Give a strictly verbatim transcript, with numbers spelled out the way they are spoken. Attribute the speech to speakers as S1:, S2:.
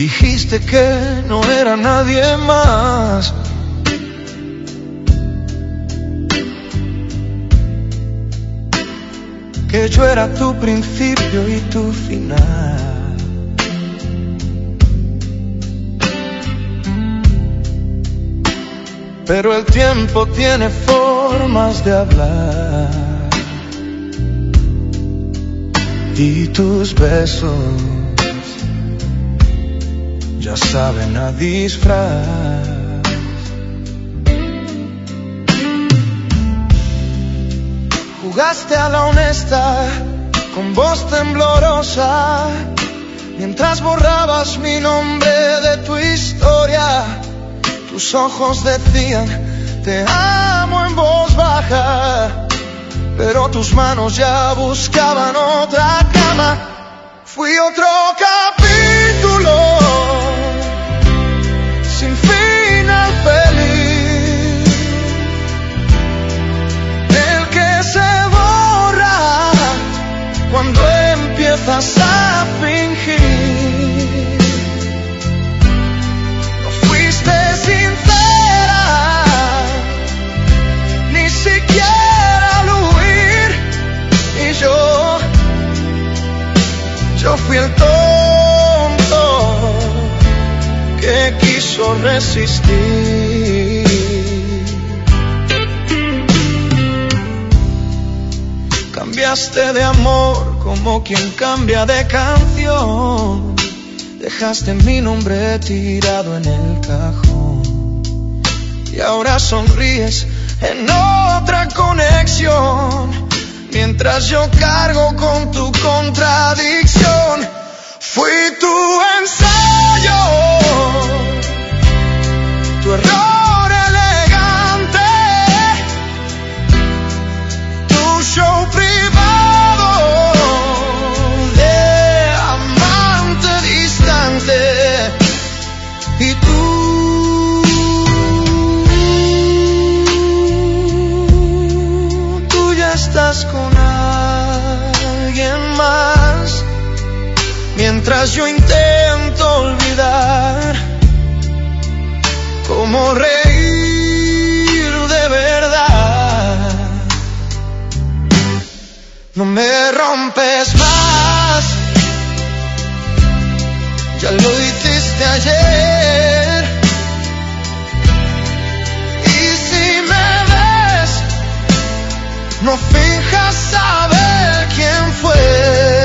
S1: dijiste que no era nadie más. Que yo era tu principio y tu final. Pero el tiempo tiene formas de hablar, y tus besos ya saben a disfraz. Jugaste a la honesta con voz temblorosa, mientras borrabas mi nombre de tu historia. Tus ojos decían te amo en voz baja, pero tus manos ya buscaban otra cama. Fui otro capítulo sin final feliz, el que se borra cuando empiezas a fingir. No fuiste sincera, ni siquiera al huir, y yo, yo fui el tonto que quiso resistir. Cambiaste de amor como quien cambia de canción. Dejaste mi nombre tirado en el cajón, y ahora sonríes en otra conexión, mientras yo cargo con tu contradicción. Fui tu ensayo, tu error elegante, tu show privado de amante distante. Y tú, tú ya estás con alguien más, mientras yo intento olvidar cómo reír de verdad. No me rompes más, ya lo hiciste ayer. Y si me ves, no finjas saber quién fue.